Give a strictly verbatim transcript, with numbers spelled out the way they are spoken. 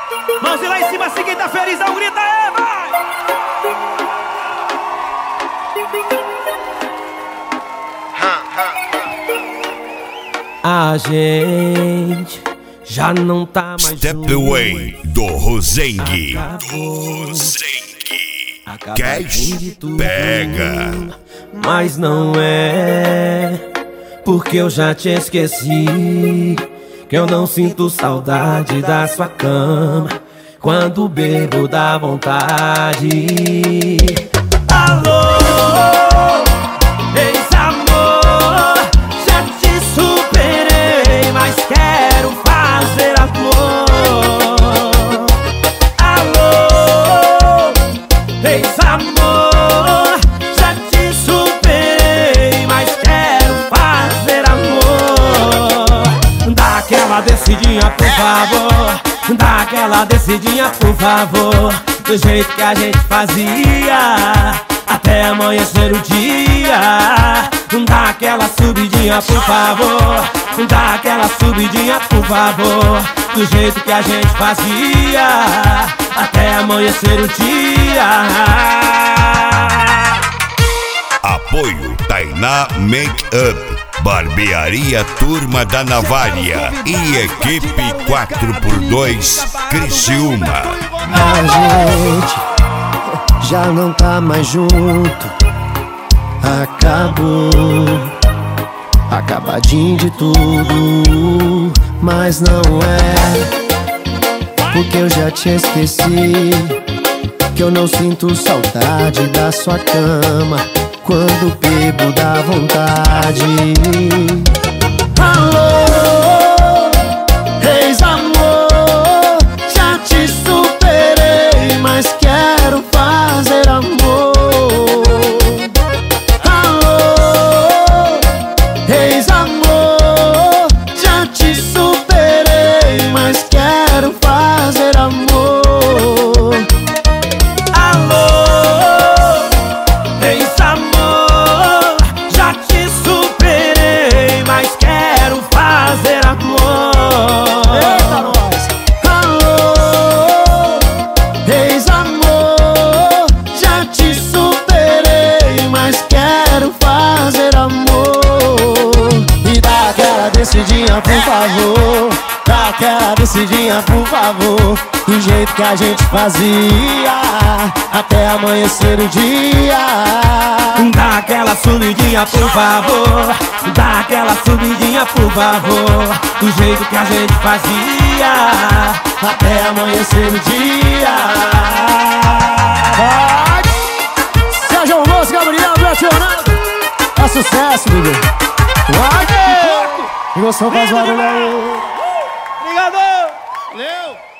Mãos lá em cima, se quem tá feliz, dá um grito aí, vai! A gente já não tá mais Step Away do Rosengue. Do Rosengue. Cash pega. Mas não é porque eu já te esqueci, que eu não sinto saudade da sua cama. Quando bebo dá vontade. Alô, ex-amor, já te superei, mas quero fazer amor. Alô, ex-amor, já te superei, mas quero fazer amor. Dá aquela descidinha, por favor. Dá aquela descidinha, por favor. Do jeito que a gente fazia, até amanhecer o dia. Dá aquela subidinha, por favor. Dá aquela subidinha, por favor. Do jeito que a gente fazia, até amanhecer o dia. Apoio Tainá Make-up, Barbearia Turma da Navalha e Equipe quatro por dois Criciúma. A gente já não tá mais junto. Acabou, acabadinho de tudo. Mas não é porque eu já te esqueci, que eu não sinto saudade da sua cama. Quando bebo dá vontade. Alô, ex-amor, já te superei, mas quero fazer amor. Alô, ex-amor, já te superei, mas quero fazer amor. Descidinha, por favor, dá aquela descidinha, por favor. Do jeito que a gente fazia, até amanhecer o dia. Dá aquela subidinha, por favor. Dá aquela subidinha, por favor. Do jeito que a gente fazia, até amanhecer o dia. Vai! Sérgio Alonso, Gabriel, Betionado. É sucesso, bebê. Vai! E você faz barulho aí. Obrigado! Valeu!